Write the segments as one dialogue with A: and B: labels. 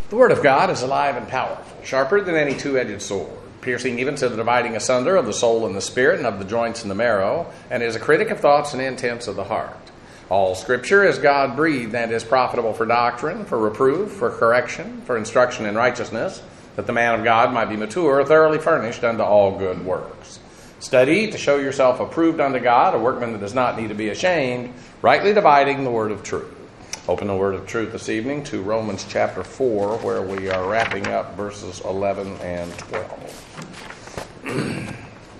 A: The Word of God is alive and powerful, sharper than any two-edged sword, piercing even to the dividing asunder of the soul and the spirit and of the joints and the marrow, and is a critic of thoughts and intents of the heart. All Scripture is God-breathed and is profitable for doctrine, for reproof, for correction, for instruction in righteousness, that the man of God might be mature, thoroughly furnished unto all good works. Study to show yourself approved unto God, a workman that does not need to be ashamed, rightly dividing the word of truth. Open the word of truth this evening to Romans chapter 4, where we are wrapping up verses 11 and 12.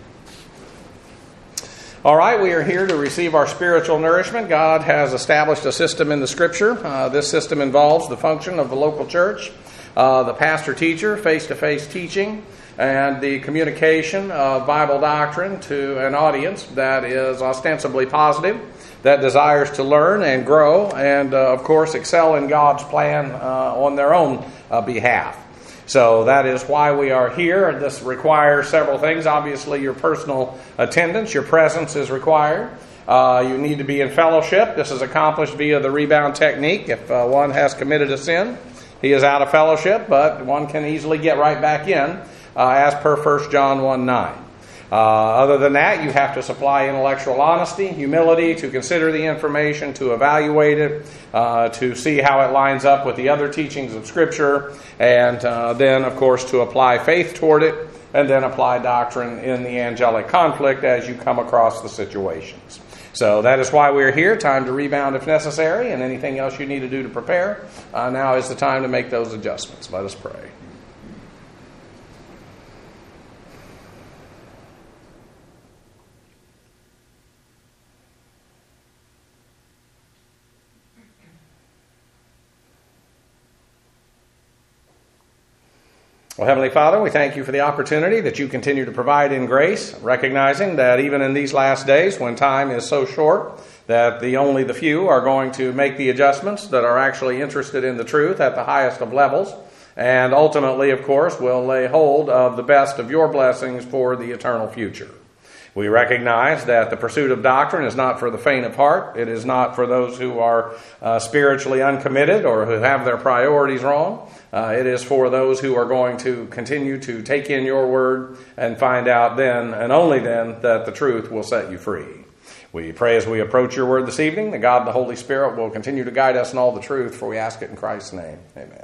A: All right, we are here to receive our spiritual nourishment. God has established a system in the Scripture. This system involves the function of the local church, the pastor-teacher, face-to-face teaching, and the communication of Bible doctrine to an audience that is ostensibly positive, that desires to learn and grow and, of course, excel in God's plan on their own behalf. So that is why we are here. This requires several things. Obviously, your personal attendance, your presence is required. You need to be in fellowship. This is accomplished via the rebound technique. If one has committed a sin, he is out of fellowship, but one can easily get right back in, as per 1 John 1:9. Other than that, you have to supply intellectual honesty, humility, to consider the information, to evaluate it, to see how it lines up with the other teachings of Scripture, and then, of course, to apply faith toward it, and then apply doctrine in the angelic conflict as you come across the situations. So that is why we're here. Time to rebound if necessary, and anything else you need to do to prepare. Now is the time to make those adjustments. Let us pray. Well, Heavenly Father, we thank you for the opportunity that you continue to provide in grace, recognizing that even in these last days when time is so short that only the few are going to make the adjustments that are actually interested in the truth at the highest of levels, and ultimately, of course, will lay hold of the best of your blessings for the eternal future. We recognize that the pursuit of doctrine is not for the faint of heart. It is not for those who are spiritually uncommitted or who have their priorities wrong. It is for those who are going to continue to take in your word and find out then and only then that the truth will set you free. We pray as we approach your word this evening that God the Holy Spirit will continue to guide us in all the truth, for we ask it in Christ's name. Amen.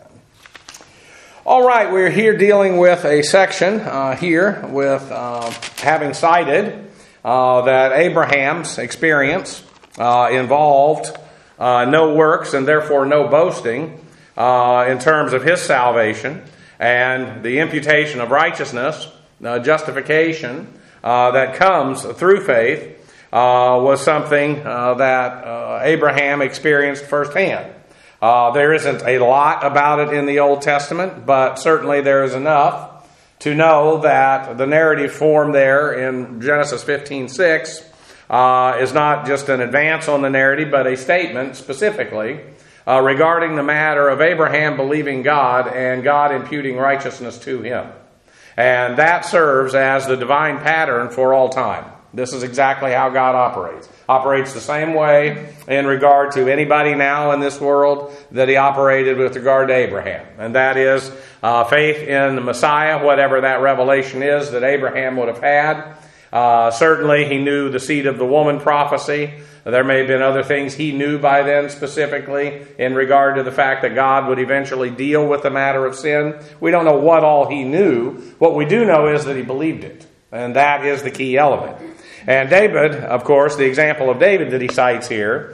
A: All right, we're here dealing with a section here with having cited that Abraham's experience involved no works and therefore no boasting in terms of his salvation, and the imputation of righteousness, justification that comes through faith was something that Abraham experienced firsthand. There isn't a lot about it in the Old Testament, but certainly there is enough to know that the narrative form there in Genesis 15:6 is not just an advance on the narrative, but a statement specifically regarding the matter of Abraham believing God and God imputing righteousness to him. And that serves as the divine pattern for all time. This is exactly how God operates. Operates the same way in regard to anybody now in this world that he operated with regard to Abraham. And that is faith in the Messiah, whatever that revelation is that Abraham would have had. Certainly he knew the seed of the woman prophecy. There may have been other things he knew by then specifically in regard to the fact that God would eventually deal with the matter of sin. We don't know what all he knew. What we do know is that he believed it. And that is the key element. And David, of course, the example of David that he cites here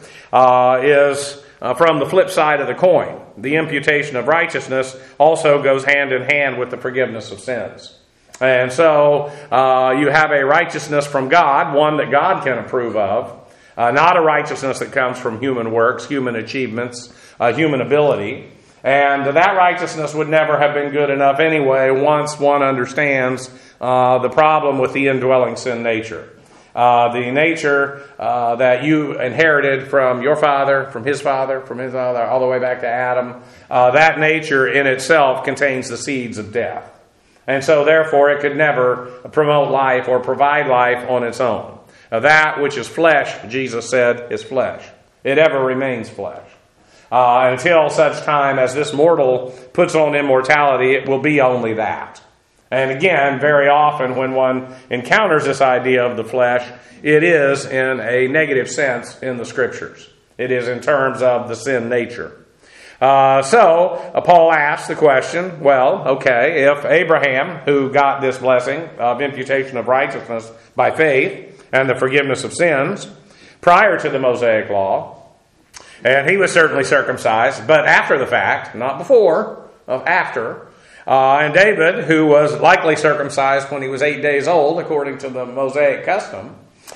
A: is from the flip side of the coin. The imputation of righteousness also goes hand in hand with the forgiveness of sins. And so you have a righteousness from God, one that God can approve of, not a righteousness that comes from human works, human achievements, human ability. And that righteousness would never have been good enough anyway once one understands the problem with the indwelling sin nature. The nature that you inherited from your father, from his father, all the way back to Adam, that nature in itself contains the seeds of death. And so therefore it could never promote life or provide life on its own. That which is flesh, Jesus said, is flesh. It ever remains flesh. Until such time as this mortal puts on immortality, it will be only that. And again, very often when one encounters this idea of the flesh, it is in a negative sense in the Scriptures. It is in terms of the sin nature. So Paul asks the question, well, okay, if Abraham, who got this blessing of imputation of righteousness by faith and the forgiveness of sins prior to the Mosaic law, and he was certainly circumcised, but after the fact, not before, after. And David, who was likely circumcised when he was 8 days old, according to the Mosaic custom,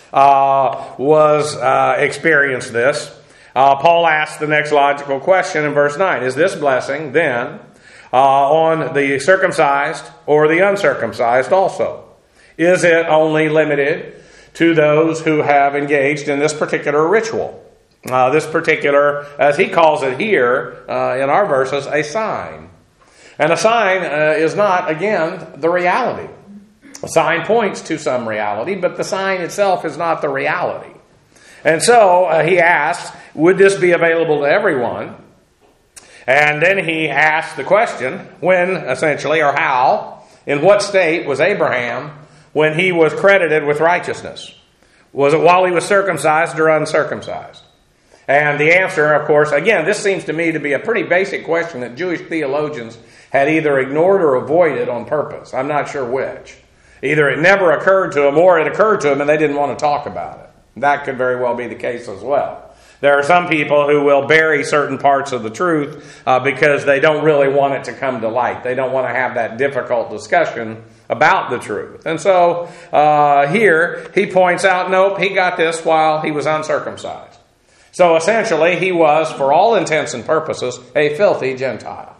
A: experienced this. Paul asks the next logical question in verse 9. Is this blessing then on the circumcised or the uncircumcised also? Is it only limited to those who have engaged in this particular ritual? This particular, as he calls it here in our verses, a sign. And a sign is not, again, the reality. A sign points to some reality, but the sign itself is not the reality. And so he asks, would this be available to everyone? And then he asks the question, when, essentially, or how, in what state was Abraham when he was credited with righteousness? Was it while he was circumcised or uncircumcised? And the answer, of course, again, this seems to me to be a pretty basic question that Jewish theologians had either ignored or avoided on purpose. I'm not sure which. Either it never occurred to them or it occurred to them and they didn't want to talk about it. That could very well be the case as well. There are some people who will bury certain parts of the truth because they don't really want it to come to light. They don't want to have that difficult discussion about the truth. And so here he points out, nope, he got this while he was uncircumcised. So essentially, he was, for all intents and purposes, a filthy Gentile,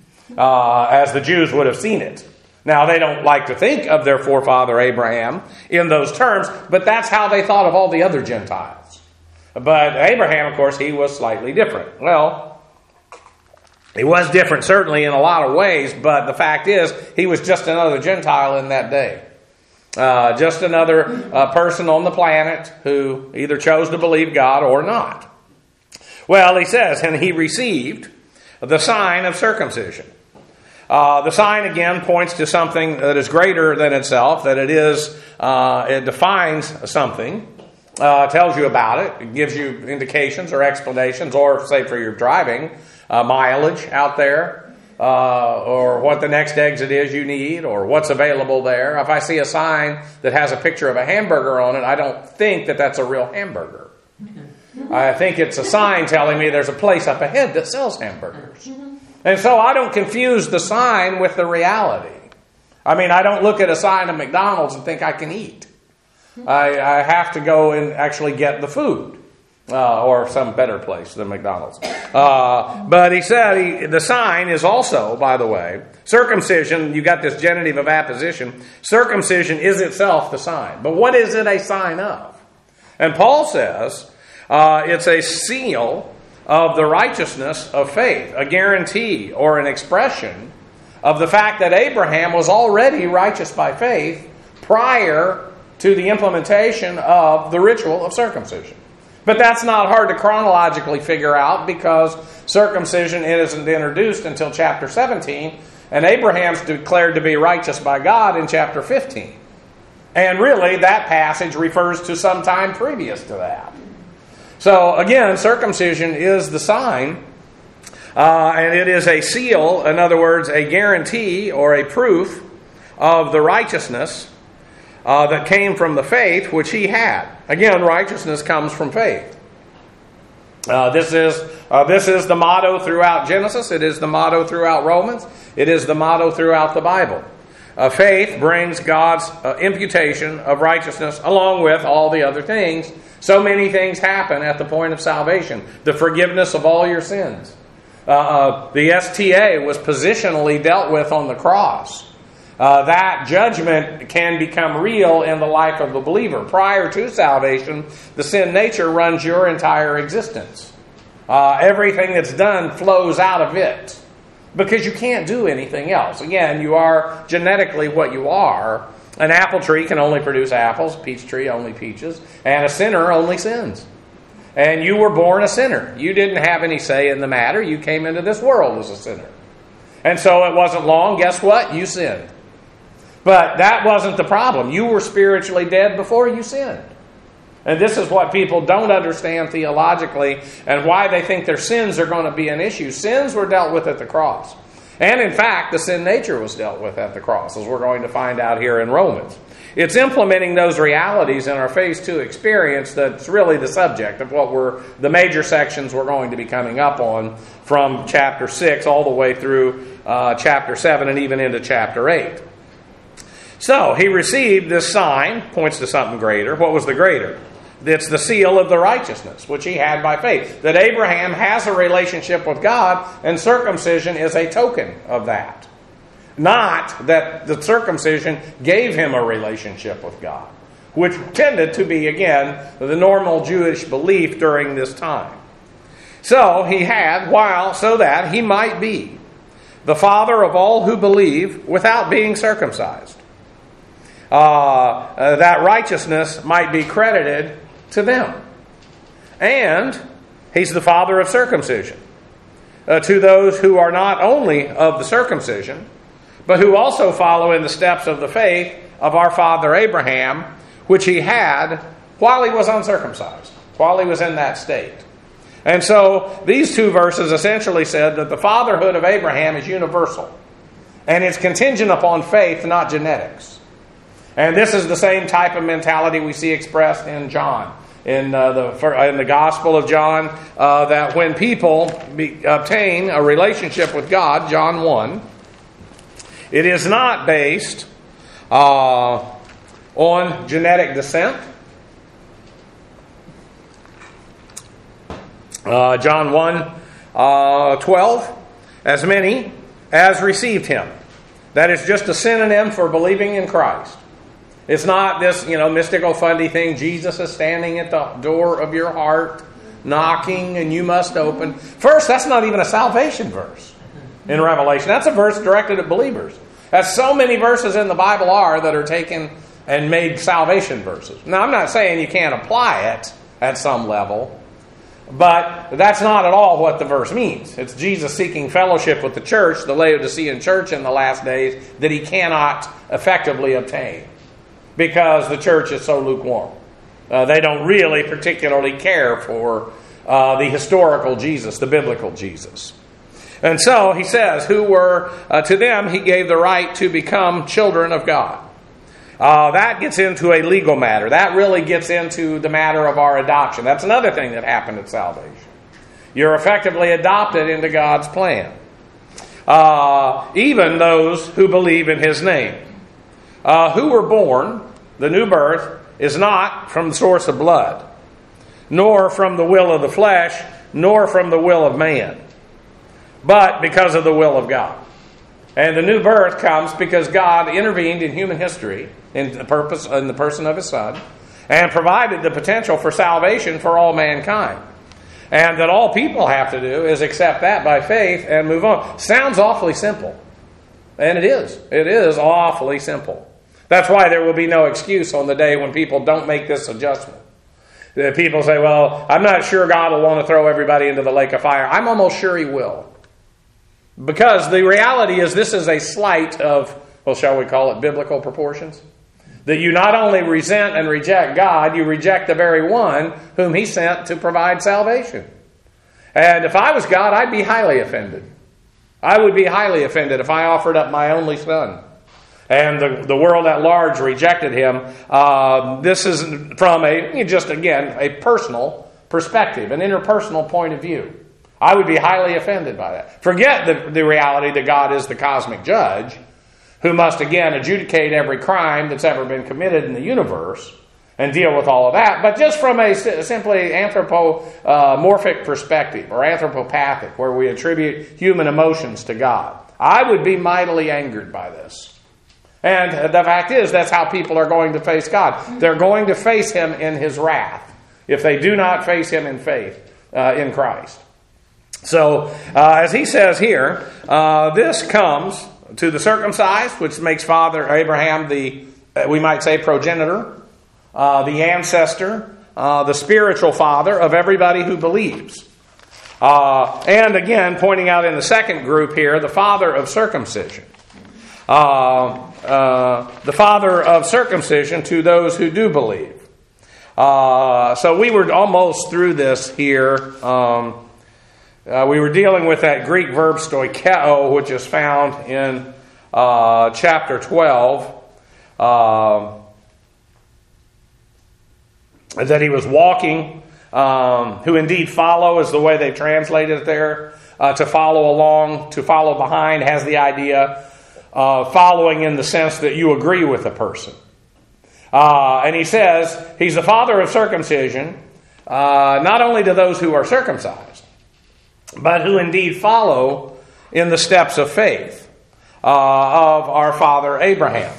A: as the Jews would have seen it. Now, they don't like to think of their forefather Abraham in those terms, but that's how they thought of all the other Gentiles. But Abraham, of course, he was slightly different. Well, he was different certainly in a lot of ways, but the fact is, he was just another Gentile in that day. Just another person on the planet who either chose to believe God or not. Well, he says, and he received the sign of circumcision. The sign, again, points to something that is greater than itself, that it defines something, tells you about it, it gives you indications or explanations, or, say, for your driving, mileage out there, or what the next exit is you need, or what's available there. If I see a sign that has a picture of a hamburger on it, I don't think that that's a real hamburger. I think it's a sign telling me there's a place up ahead that sells hamburgers. And so I don't confuse the sign with the reality. I mean, I don't look at a sign of McDonald's and think I can eat. I have to go and actually get the food. Or some better place than McDonald's. But he said the sign is also, by the way, circumcision, you got this genitive of apposition. Circumcision is itself the sign. But what is it a sign of? And Paul says it's a seal of the righteousness of faith, a guarantee or an expression of the fact that Abraham was already righteous by faith prior to the implementation of the ritual of circumcision. But that's not hard to chronologically figure out because circumcision isn't introduced until chapter 17, and Abraham's declared to be righteous by God in chapter 15. And really, that passage refers to some time previous to that. So again, circumcision is the sign, and it is a seal, in other words, a guarantee or a proof of the righteousness that came from the faith which he had. Again, righteousness comes from faith. This is the motto throughout Genesis. It is the motto throughout Romans. It is the motto throughout the Bible. Faith brings God's imputation of righteousness along with all the other things. So many things happen at the point of salvation. The forgiveness of all your sins. The STA was positionally dealt with on the cross. That judgment can become real in the life of the believer. Prior to salvation, the sin nature runs your entire existence. Everything that's done flows out of it. Because you can't do anything else. Again, you are genetically what you are. An apple tree can only produce apples, a peach tree only peaches, and a sinner only sins. And you were born a sinner. You didn't have any say in the matter. You came into this world as a sinner. And so it wasn't long. Guess what? You sinned. But that wasn't the problem. You were spiritually dead before you sinned. And this is what people don't understand theologically and why they think their sins are going to be an issue. Sins were dealt with at the cross. And in fact, the sin nature was dealt with at the cross, as we're going to find out here in Romans. It's implementing those realities in our phase 2 experience that's really the subject of the major sections we're going to be coming up on from chapter 6 all the way through chapter 7 and even into chapter 8. So, he received this sign, points to something greater. What was the greater? It's the seal of the righteousness, which he had by faith. That Abraham has a relationship with God, and circumcision is a token of that. Not that the circumcision gave him a relationship with God, which tended to be, again, the normal Jewish belief during this time. So, he had, so that he might be the father of all who believe without being circumcised. That righteousness might be credited to them. And he's the father of circumcision to those who are not only of the circumcision, but who also follow in the steps of the faith of our father Abraham, which he had while he was uncircumcised, while he was in that state. And so these two verses essentially said that the fatherhood of Abraham is universal, and it's contingent upon faith, not genetics. And this is the same type of mentality we see expressed in John, in the Gospel of John, that when people obtain a relationship with God, John 1, it is not based on genetic descent. John 1:12, as many as received him. That is just a synonym for believing in Christ. It's not this, mystical, funny thing. Jesus is standing at the door of your heart, knocking, and you must open. First, that's not even a salvation verse in Revelation. That's a verse directed at believers. As so many verses in the Bible are that are taken and made salvation verses. Now, I'm not saying you can't apply it at some level, but that's not at all what the verse means. It's Jesus seeking fellowship with the church, the Laodicean church in the last days, that he cannot effectively obtain, because the church is so lukewarm. They don't really particularly care for the historical Jesus, the biblical Jesus. And so he says, who were, to them he gave the right to become children of God. That gets into a legal matter. That really gets into the matter of our adoption. That's another thing that happened at salvation. You're effectively adopted into God's plan. Even those who believe in his name. Who were born, the new birth, is not from the source of blood, nor from the will of the flesh, nor from the will of man, but because of the will of God. And the new birth comes because God intervened in human history in the person of his Son, and provided the potential for salvation for all mankind. And that all people have to do is accept that by faith and move on. Sounds awfully simple. And it is. It is awfully simple. That's why there will be no excuse on the day when people don't make this adjustment. People say, well, I'm not sure God will want to throw everybody into the lake of fire. I'm almost sure he will. Because the reality is this is a slight of, shall we call it biblical proportions? That you not only resent and reject God, you reject the very one whom he sent to provide salvation. And if I was God, I'd be highly offended. I would be highly offended if I offered up my only son, and the world at large rejected him. This is from a personal perspective, an interpersonal point of view. I would be highly offended by that. Forget the reality that God is the cosmic judge, who must again adjudicate every crime that's ever been committed in the universe and deal with all of that. But just from a simply anthropomorphic perspective, or anthropopathic, where we attribute human emotions to God, I would be mightily angered by this. And the fact is, that's how people are going to face God. They're going to face him in his wrath if they do not face him in faith in Christ. So, as he says here, this comes to the circumcised, which makes Father Abraham the, we might say, progenitor, the ancestor, the spiritual father of everybody who believes. And again, pointing out in the second group here, the father of circumcision. The father of circumcision to those who do believe. So we were almost through this here. We were dealing with that Greek verb stoikeo, which is found in chapter 12. That he was walking, who indeed follow is the way they translated it there. To follow along, to follow behind has the idea of following in the sense that you agree with a person. And he says he's the father of circumcision, not only to those who are circumcised, but who indeed follow in the steps of faith of our father Abraham.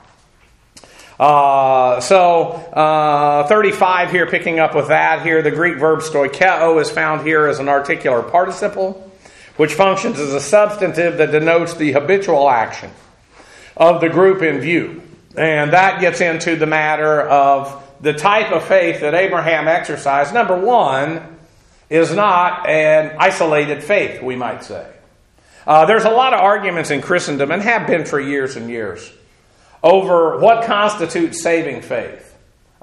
A: 35 here, picking up with that here, the Greek verb stoikeo is found here as an articular participle, which functions as a substantive that denotes the habitual action of the group in view. And that gets into the matter of the type of faith that Abraham exercised. Number one is not an isolated faith, we might say. There's a lot of arguments in Christendom, and have been for years and years, over what constitutes saving faith.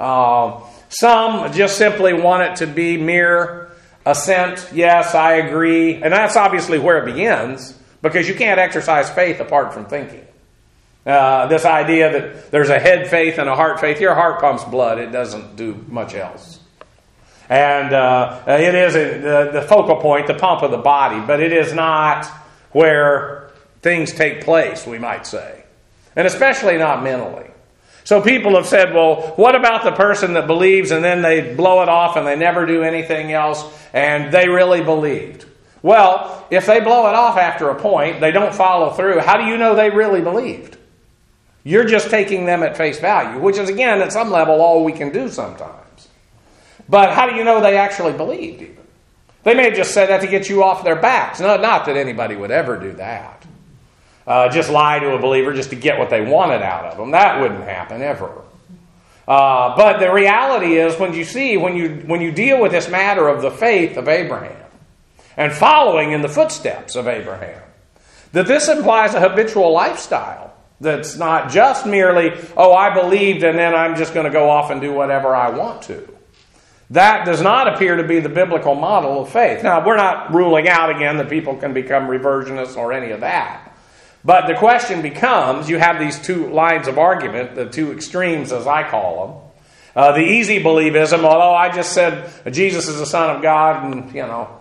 A: Some just simply want it to be mere assent. Yes, I agree. And that's obviously where it begins, because you can't exercise faith apart from thinking. This idea that there's a head faith and a heart faith. Your heart pumps blood. It doesn't do much else. And it is the focal point, the pump of the body, but it is not where things take place, we might say. And especially not mentally. So people have said, well, what about the person that believes and then they blow it off and they never do anything else and they really believed? Well, if they blow it off after a point, they don't follow through, how do you know they really believed? You're just taking them at face value, which is, again, at some level, all we can do sometimes. But how do you know they actually believed even? They may have just said that to get you off their backs. No, not that anybody would ever do that. Just lie to a believer just to get what they wanted out of them. That wouldn't happen ever. But the reality is, when you deal with this matter of the faith of Abraham and following in the footsteps of Abraham, that this implies a habitual lifestyle that's not just merely, oh, I believed and then I'm just going to go off and do whatever I want to. That does not appear to be the biblical model of faith. Now, we're not ruling out again that people can become reversionists or any of that. But the question becomes, you have these two lines of argument, the two extremes as I call them. The easy believism, although I just said Jesus is the Son of God, and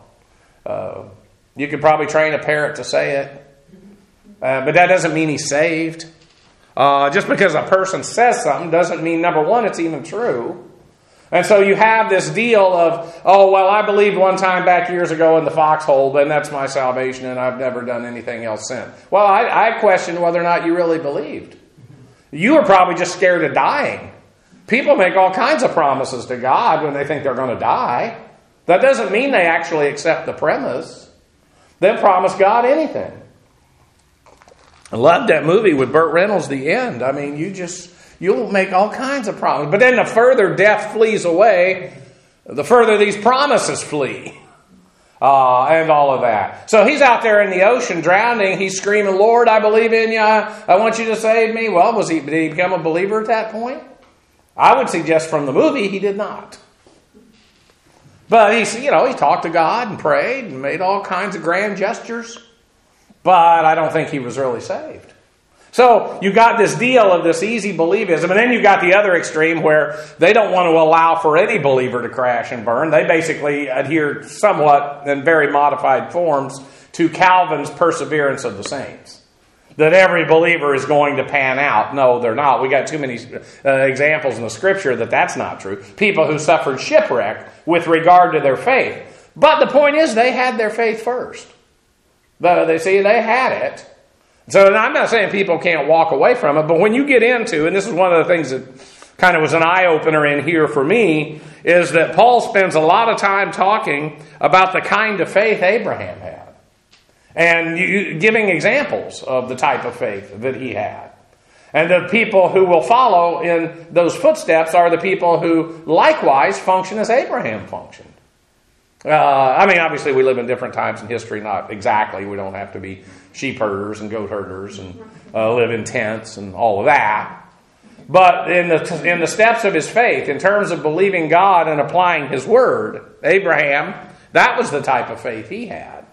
A: you could probably train a parrot to say it. But that doesn't mean he's saved. Just because a person says something doesn't mean, number one, it's even true. And so you have this deal of, oh, well, I believed one time back years ago in the foxhole, and that's my salvation, and I've never done anything else since. Well, I question whether or not you really believed. You were probably just scared of dying. People make all kinds of promises to God when they think they're going to die. That doesn't mean they actually accept the premise. They'll promise God anything. I loved that movie with Burt Reynolds, The End. I mean, you'll make all kinds of promises. But then the further death flees away, the further these promises flee. And all of that. So he's out there in the ocean drowning. He's screaming, Lord, I believe in you. I want you to save me. Well, did he become a believer at that point? I would suggest from the movie he did not. But he talked to God and prayed and made all kinds of grand gestures. But I don't think he was really saved. So you got this deal of this easy believism, and then you got the other extreme where they don't want to allow for any believer to crash and burn. They basically adhere somewhat in very modified forms to Calvin's perseverance of the saints. That every believer is going to pan out. No, they're not. We got too many examples in the Scripture that that's not true. People who suffered shipwreck with regard to their faith. But the point is, they had their faith first. They had it. So I'm not saying people can't walk away from it, but when you get into, and this is one of the things that kind of was an eye-opener in here for me, is that Paul spends a lot of time talking about the kind of faith Abraham had. And giving examples of the type of faith that he had. And the people who will follow in those footsteps are the people who likewise function as Abraham functioned. Obviously we live in different times in history, not exactly. We don't have to be sheep herders and goat herders and live in tents and all of that. But in the steps of his faith, in terms of believing God and applying his word, Abraham, that was the type of faith he had.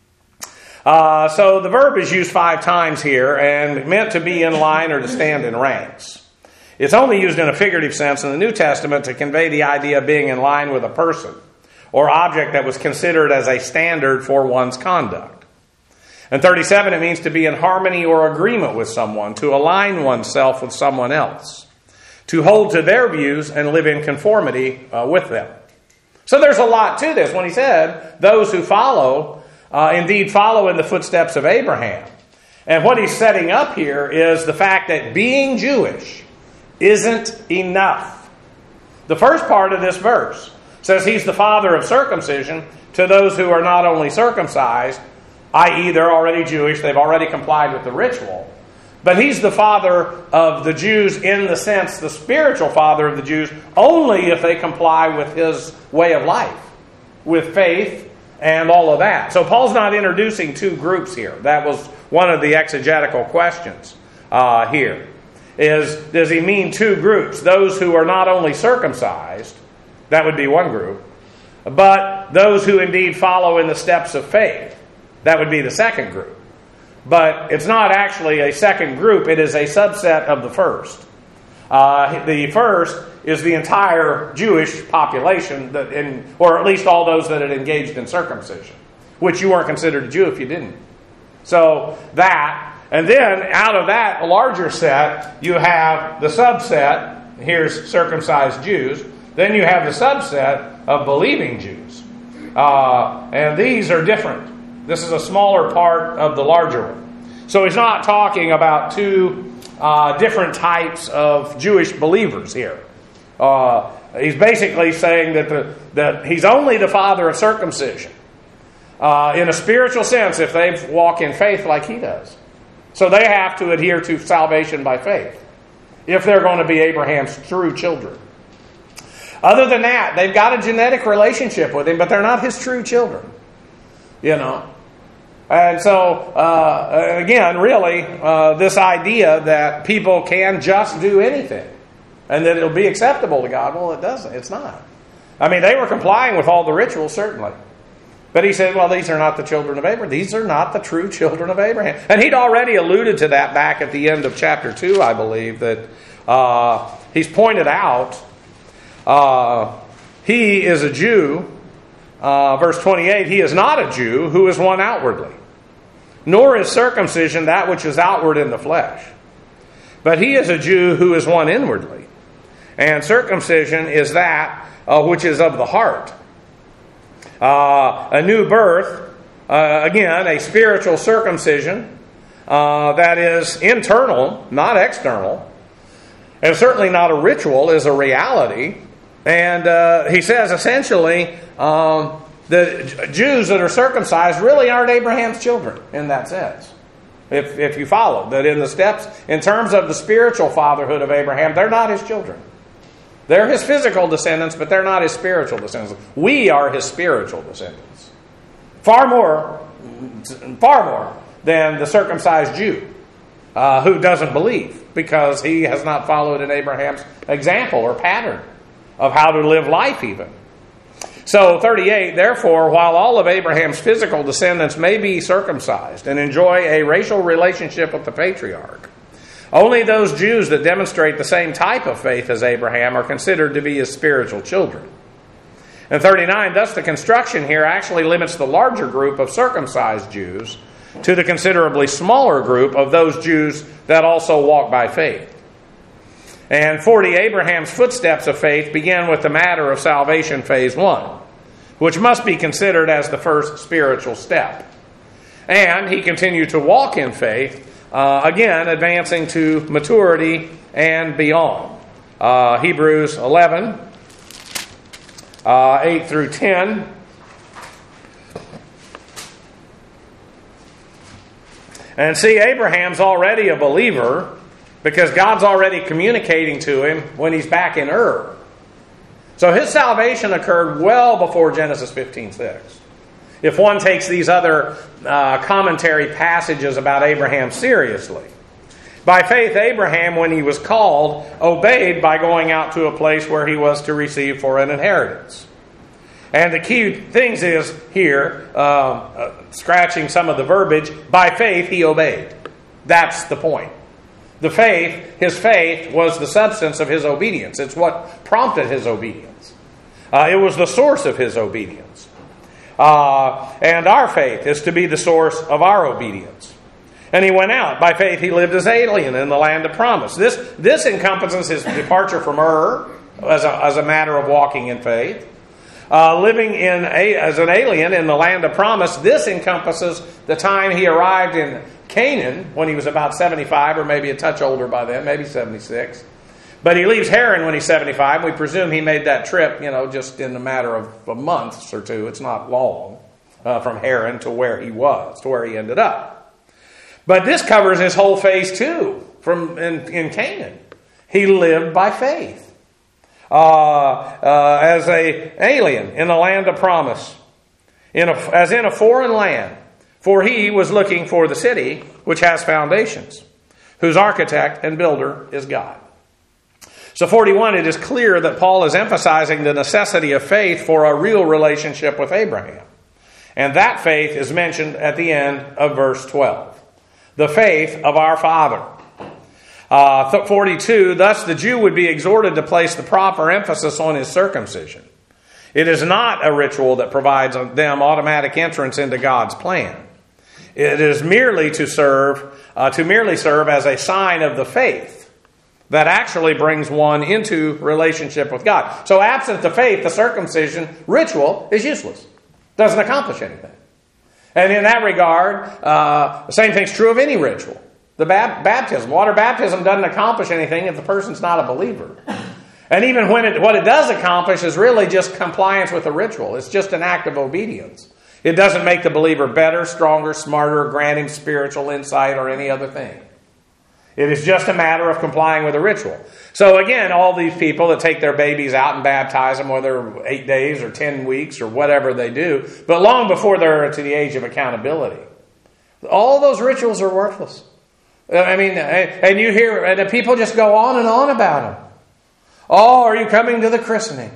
A: So the verb is used 5 times here and meant to be in line or to stand in ranks. It's only used in a figurative sense in the New Testament to convey the idea of being in line with a person or object that was considered as a standard for one's conduct. In 37, it means to be in harmony or agreement with someone, to align oneself with someone else, to hold to their views and live in conformity with them. So there's a lot to this when he said, those who follow, indeed follow in the footsteps of Abraham. And what he's setting up here is the fact that being Jewish isn't enough. The first part of this verse says he's the father of circumcision to those who are not only circumcised, i.e. they're already Jewish, they've already complied with the ritual, but he's the father of the Jews in the sense, the spiritual father of the Jews, only if they comply with his way of life, with faith and all of that. So Paul's not introducing 2 groups here. That was one of the exegetical questions here. Does he mean 2 groups? Those who are not only circumcised, that would be one group, but those who indeed follow in the steps of faith, that would be the second group. But it's not actually a second group, it is a subset of the first. The first is the entire Jewish population, or at least all those that had engaged in circumcision, which you weren't considered a Jew if you didn't. So that, and then out of that larger set, you have the subset, here's circumcised Jews, then you have the subset of believing Jews. And these are different. This is a smaller part of the larger one. So he's not talking about 2 different types of Jewish believers here. He's basically saying that he's only the father of circumcision in a spiritual sense if they walk in faith like he does. So they have to adhere to salvation by faith if they're going to be Abraham's true children. Other than that, they've got a genetic relationship with him, but they're not his true children. You know. And so, again, really, this idea that people can just do anything and that it'll be acceptable to God, well, it doesn't. It's not. I mean, they were complying with all the rituals, certainly. But he said, well, these are not the children of Abraham. These are not the true children of Abraham. And he'd already alluded to that back at the end of chapter 2, I believe, that he's pointed out he is a Jew. Verse 28, he is not a Jew who is one outwardly, nor is circumcision that which is outward in the flesh. But he is a Jew who is one inwardly. And circumcision is that which is of the heart. A new birth, again, a spiritual circumcision that is internal, not external, and certainly not a ritual, is a reality. And he says essentially the Jews that are circumcised really aren't Abraham's children in that sense. If you follow that in the steps, in terms of the spiritual fatherhood of Abraham, they're not his children. They're his physical descendants, but they're not his spiritual descendants. We are his spiritual descendants. Far more than the circumcised Jew who doesn't believe because he has not followed in Abraham's example or pattern of how to live life even. So 38, therefore, while all of Abraham's physical descendants may be circumcised and enjoy a racial relationship with the patriarch, only those Jews that demonstrate the same type of faith as Abraham are considered to be his spiritual children. And 39, thus the construction here actually limits the larger group of circumcised Jews to the considerably smaller group of those Jews that also walk by faith. And 40, Abraham's footsteps of faith begin with the matter of salvation phase 1, which must be considered as the first spiritual step. And he continued to walk in faith, again advancing to maturity and beyond. Hebrews 11, 8 through 10. And see, Abraham's already a believer because God's already communicating to him when he's back in Ur. So his salvation occurred well before Genesis 15:6. If one takes these other commentary passages about Abraham seriously. By faith, Abraham, when he was called, obeyed by going out to a place where he was to receive for an inheritance. And the key things is here, scratching some of the verbiage, by faith he obeyed. That's the point. His faith was the substance of his obedience. It's what prompted his obedience. It was the source of his obedience. And our faith is to be the source of our obedience. And he went out. By faith he lived as alien in the land of promise. This encompasses his departure from Ur as a matter of walking in faith. Living as an alien in the land of promise, this encompasses the time he arrived in Canaan when he was about 75, or maybe a touch older by then, maybe 76. But he leaves Haran when he's 75. We presume he made that trip, just in a matter of a month or two. It's not long from Haran to where he was, to where he ended up. But this covers his whole phase too, in Canaan. He lived by faith. As an alien in the land of promise, as in a foreign land. For he was looking for the city which has foundations, whose architect and builder is God. So 41, it is clear that Paul is emphasizing the necessity of faith for a real relationship with Abraham. And that faith is mentioned at the end of verse 12. The faith of our father. 42, thus the Jew would be exhorted to place the proper emphasis on his circumcision. It is not a ritual that provides them automatic entrance into God's plan. It is merely to merely serve as a sign of the faith that actually brings one into relationship with God. So absent the faith, the circumcision ritual is useless. Doesn't accomplish anything. And in that regard, the same thing's true of any ritual. The baptism, water baptism doesn't accomplish anything if the person's not a believer. And even when what it does accomplish is really just compliance with the ritual. It's just an act of obedience. It doesn't make the believer better, stronger, smarter, grant him spiritual insight or any other thing. It is just a matter of complying with a ritual. So again, all these people that take their babies out and baptize them, whether 8 days or 10 weeks or whatever they do, but long before they're to the age of accountability, all those rituals are worthless. I mean, and you hear, and people just go on and on about them. Oh, are you coming to the christening?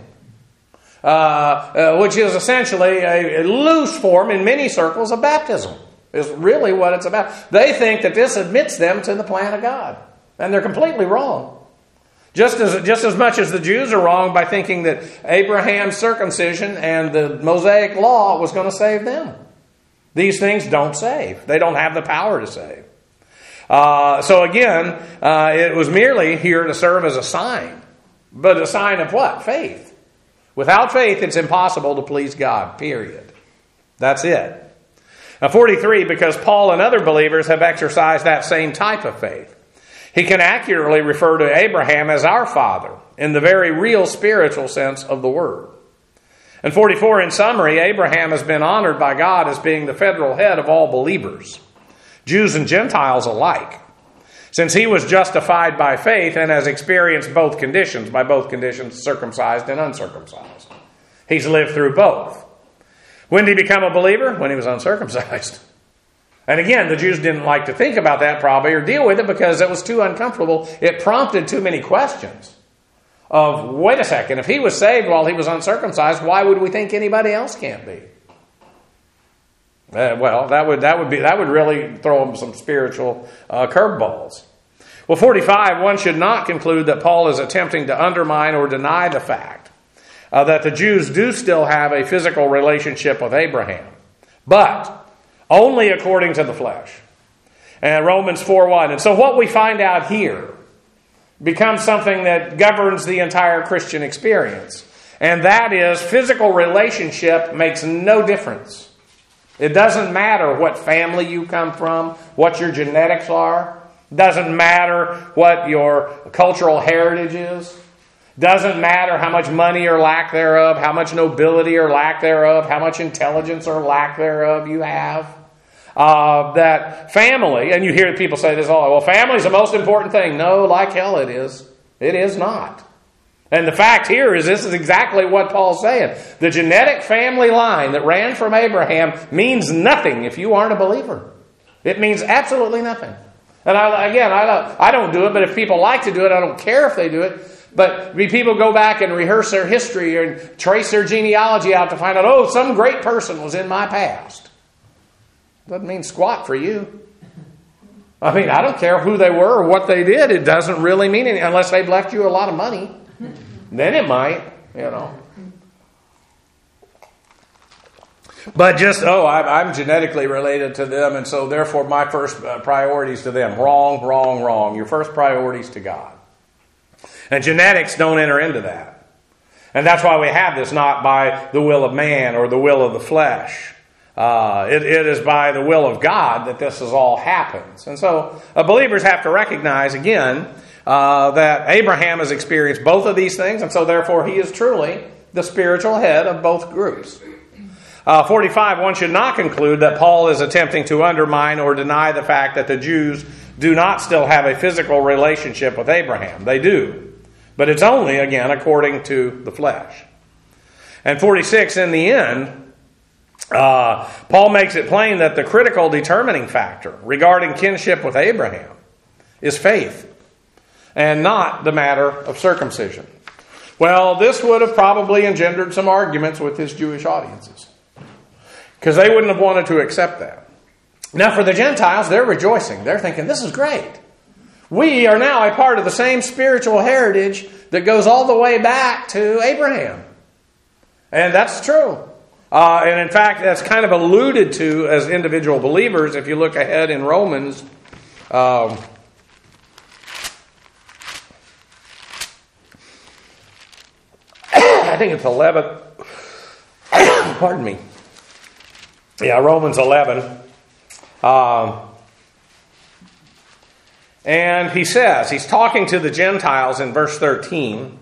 A: Which is essentially a loose form in many circles of baptism. Is really what it's about. They think that this admits them to the plan of God. And they're completely wrong. Just as much as the Jews are wrong by thinking that Abraham's circumcision and the Mosaic law was going to save them. These things don't save. They don't have the power to save. So again, it was merely here to serve as a sign. But a sign of what? Faith. Without faith, it's impossible to please God, period. That's it. Now 43, because Paul and other believers have exercised that same type of faith. He can accurately refer to Abraham as our father in the very real spiritual sense of the word. And 44, in summary, Abraham has been honored by God as being the federal head of all believers, Jews and Gentiles alike, since he was justified by faith and has experienced both conditions, by both conditions, circumcised and uncircumcised. He's lived through both. When did he become a believer? When he was uncircumcised. And again, the Jews didn't like to think about that probably or deal with it because it was too uncomfortable. It prompted too many questions of, wait a second, if he was saved while he was uncircumcised, why would we think anybody else can't be? Well, that would really throw them some spiritual curveballs. Well, 45, one should not conclude that Paul is attempting to undermine or deny the fact that the Jews do still have a physical relationship with Abraham, but only according to the flesh. And Romans 4:1. And so what we find out here becomes something that governs the entire Christian experience. And that is, physical relationship makes no difference. It doesn't matter what family you come from, what your genetics are. It doesn't matter what your cultural heritage is. Doesn't matter how much money or lack thereof, how much nobility or lack thereof, how much intelligence or lack thereof you have. that family, and you hear people say this all, well, family's the most important thing. No, like hell it is. It is not. And the fact here is this is exactly what Paul's saying. The genetic family line that ran from Abraham means nothing if you aren't a believer. It means absolutely nothing. And I don't do it, but if people like to do it, I don't care if they do it. But people go back and rehearse their history and trace their genealogy out to find out, oh, some great person was in my past. Doesn't mean squat for you. I mean, I don't care who they were or what they did. It doesn't really mean anything unless they've left you a lot of money. Then it might, But just, I'm genetically related to them, and so therefore my first priority is to them. Wrong, wrong, wrong. Your first priority is to God. And genetics don't enter into that. And that's why we have this not by the will of man or the will of the flesh. It is by the will of God that this is all happens. And so believers have to recognize, again, that Abraham has experienced both of these things, and so therefore he is truly the spiritual head of both groups. 45, one should not conclude that Paul is attempting to undermine or deny the fact that the Jews do not still have a physical relationship with Abraham. They do. But it's only, again, according to the flesh. And 46, in the end, Paul makes it plain that the critical determining factor regarding kinship with Abraham is faith and not the matter of circumcision. Well, this would have probably engendered some arguments with his Jewish audiences because they wouldn't have wanted to accept that. Now, for the Gentiles, they're rejoicing. They're thinking, this is great. We are now a part of the same spiritual heritage that goes all the way back to Abraham. And that's true. And in fact, that's kind of alluded to as individual believers. If you look ahead in Romans, I think it's 11. Pardon me. Yeah, Romans 11. And he says, he's talking to the Gentiles in verse 13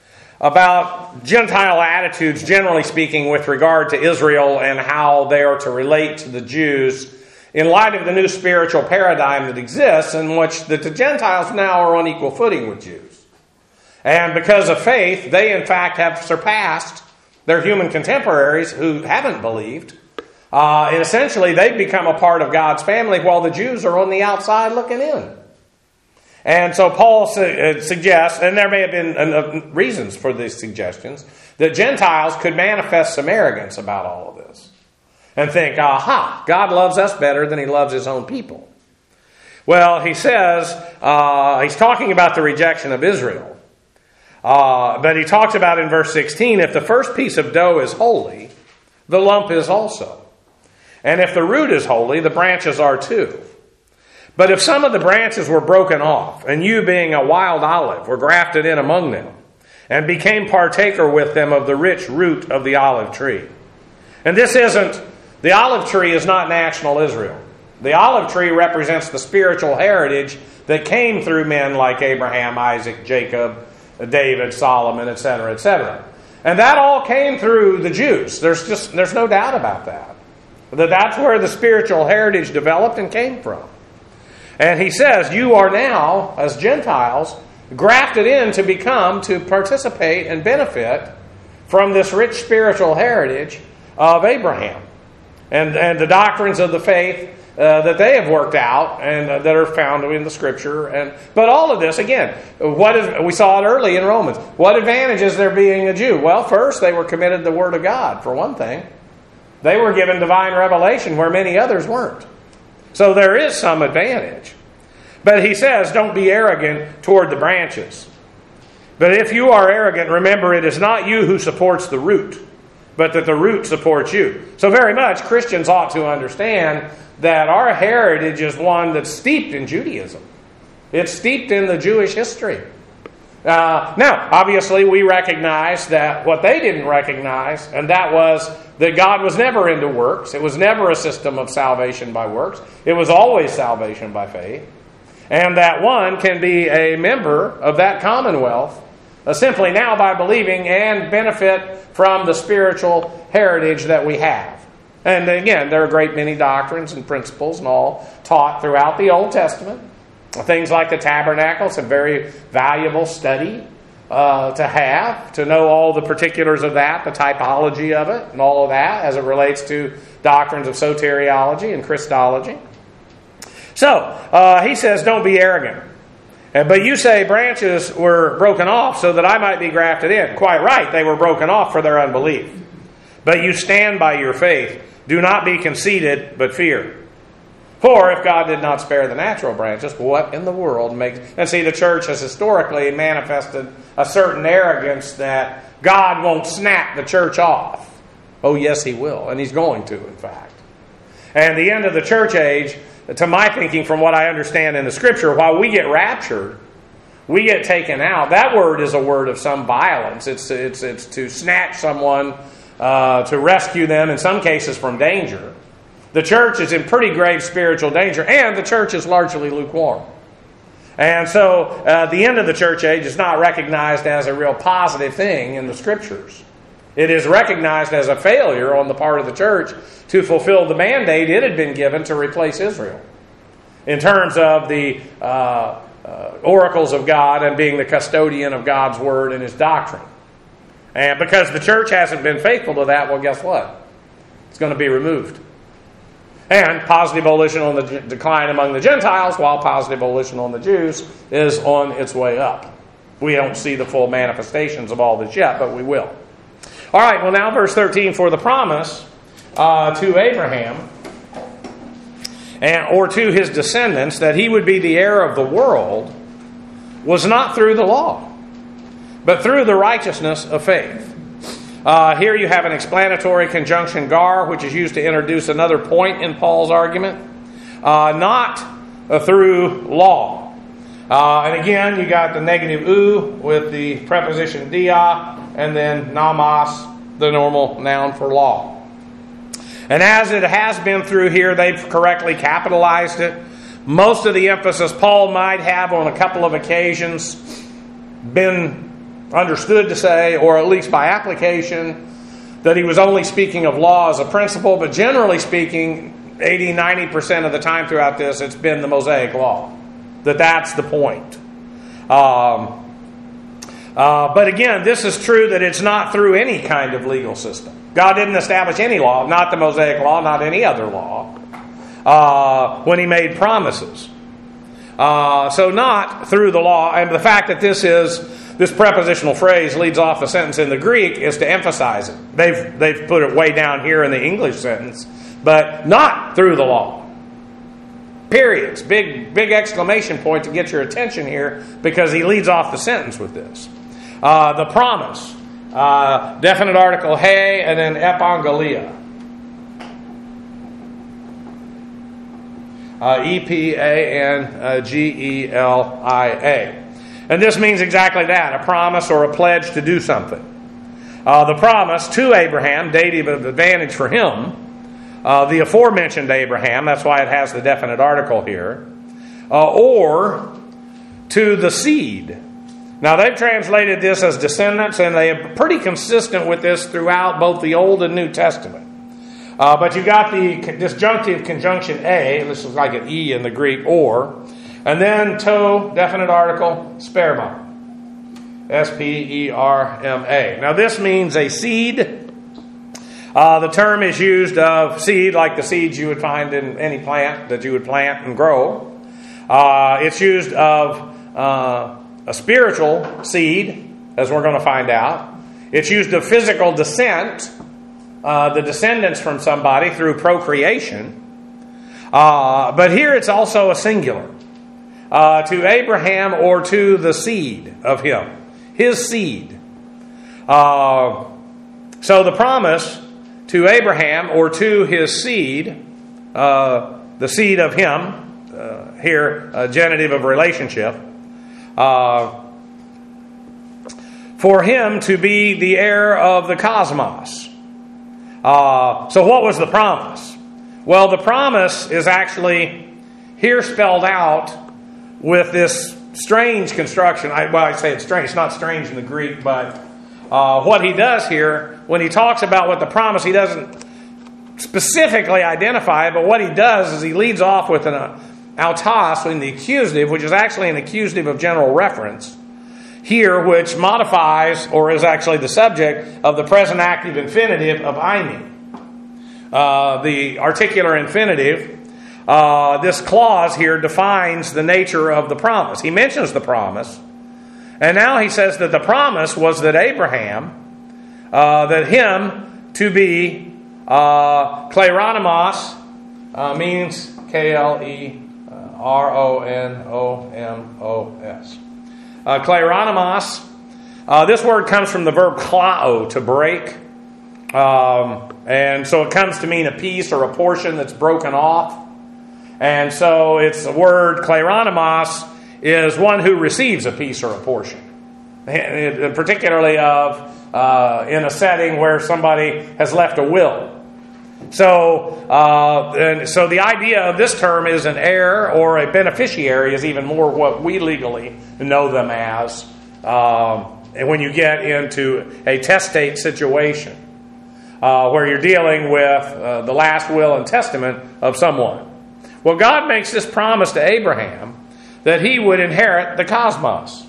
A: about Gentile attitudes, generally speaking, with regard to Israel and how they are to relate to the Jews in light of the new spiritual paradigm that exists in which the Gentiles now are on equal footing with Jews. And because of faith, they in fact have surpassed their human contemporaries who haven't believed. And essentially, they've become a part of God's family while the Jews are on the outside looking in. And so Paul suggests, and there may have been reasons for these suggestions, that Gentiles could manifest some arrogance about all of this. And think, aha, God loves us better than he loves his own people. Well, he says, he's talking about the rejection of Israel. But he talks about in verse 16, if the first piece of dough is holy, the lump is also. And if the root is holy, the branches are too. But if some of the branches were broken off, and you being a wild olive were grafted in among them, and became partaker with them of the rich root of the olive tree. And the olive tree is not national Israel. The olive tree represents the spiritual heritage that came through men like Abraham, Isaac, Jacob, David, Solomon, etc., etc. And that all came through the Jews. There's no doubt about that. That's where the spiritual heritage developed and came from. And he says, you are now, as Gentiles, grafted in to participate and benefit from this rich spiritual heritage of Abraham. And the doctrines of the faith that they have worked out and that are found in the Scripture. But all of this, again, we saw it early in Romans. What advantage is there being a Jew? Well, first, they were committed to the Word of God, for one thing. They were given divine revelation where many others weren't. So there is some advantage. But he says, don't be arrogant toward the branches. But if you are arrogant, remember it is not you who supports the root, but that the root supports you. So very much Christians ought to understand that our heritage is one that's steeped in Judaism. It's steeped in the Jewish history. Now, obviously, we recognize that what they didn't recognize, and that was that God was never into works. It was never a system of salvation by works. It was always salvation by faith. And that one can be a member of that commonwealth simply now by believing and benefit from the spiritual heritage that we have. And again, there are a great many doctrines and principles and all taught throughout the Old Testament. Things like the tabernacle, it's a very valuable study to know all the particulars of that, the typology of it, and all of that as it relates to doctrines of soteriology and Christology. So, he says, don't be arrogant. But you say branches were broken off so that I might be grafted in. Quite right, they were broken off for their unbelief. But you stand by your faith. Do not be conceited, but fear. For if God did not spare the natural branches, what in the world makes... And see, the church has historically manifested a certain arrogance that God won't snap the church off. Oh, yes, He will. And He's going to, in fact. And the end of the church age, to my thinking, from what I understand in the Scripture, while we get raptured, we get taken out. That word is a word of some violence. It's to snatch someone, to rescue them, in some cases from danger. The church is in pretty grave spiritual danger, and the church is largely lukewarm. And so the end of the church age is not recognized as a real positive thing in the Scriptures. It is recognized as a failure on the part of the church to fulfill the mandate it had been given to replace Israel in terms of the oracles of God and being the custodian of God's Word and His doctrine. And because the church hasn't been faithful to that, well, guess what? It's going to be removed. And positive volition on the decline among the Gentiles, while positive volition on the Jews is on its way up. We don't see the full manifestations of all this yet, but we will. All right, well now verse 13, for the promise to Abraham or to his descendants that he would be the heir of the world was not through the law, but through the righteousness of faith. Here you have an explanatory conjunction gar, which is used to introduce another point in Paul's argument. Not through law. And again, you got the negative u with the preposition dia, and then namas, the normal noun for law. And as it has been through here, they've correctly capitalized it. Most of the emphasis Paul might have on a couple of occasions been understood to say, or at least by application, that he was only speaking of law as a principle, but generally speaking, 80-90% of the time throughout this, it's been the Mosaic Law. That's the point. But again, this is true that it's not through any kind of legal system. God didn't establish any law, not the Mosaic Law, not any other law, when He made promises. So not through the law, and the fact that this prepositional phrase leads off the sentence in the Greek is to emphasize it. They've put it way down here in the English sentence, but not through the law. Periods. Big exclamation point to get your attention here, because he leads off the sentence with this. The promise. Definite article he, and then epangelia. E-P-A-N-G-E-L-I-A. And this means exactly that, a promise or a pledge to do something. The promise to Abraham, dative of advantage for him, the aforementioned Abraham, that's why it has the definite article here, or to the seed. Now they've translated this as descendants, and they are pretty consistent with this throughout both the Old and New Testament. But you got the disjunctive conjunction a, this is like an e in the Greek, or, and then to, definite article, sperma. S-P-E-R-M-A. Now this means a seed. The term is used of seed, like the seeds you would find in any plant that you would plant and grow. It's used of a spiritual seed, as we're going to find out. It's used of physical descent, the descendants from somebody through procreation. But here it's also a singular. To Abraham or to the seed of him. His seed. So the promise to Abraham or to his seed, the seed of him, here, genitive of relationship, for him to be the heir of the cosmos. So what was the promise? Well, the promise is actually here spelled out with this strange construction. I say it's strange. It's not strange in the Greek, but what he does here, when he talks about what the promise, he doesn't specifically identify it, but what he does is he leads off with an autos in the accusative, which is actually an accusative of general reference here, which modifies or is actually the subject of the present active infinitive of eimi. The articular infinitive, this clause here defines the nature of the promise. He mentions the promise, and now he says that the promise was that Abraham, that him to be kleronomos, means Kleronomos. Kleronomos, this word comes from the verb klao, to break. And so it comes to mean a piece or a portion that's broken off. And so it's the word kleronomos is one who receives a piece or a portion. And particularly of in a setting where somebody has left a will. So the idea of this term is an heir or a beneficiary is even more what we legally know them as when you get into a testate situation where you're dealing with the last will and testament of someone. Well, God makes this promise to Abraham that he would inherit the cosmos.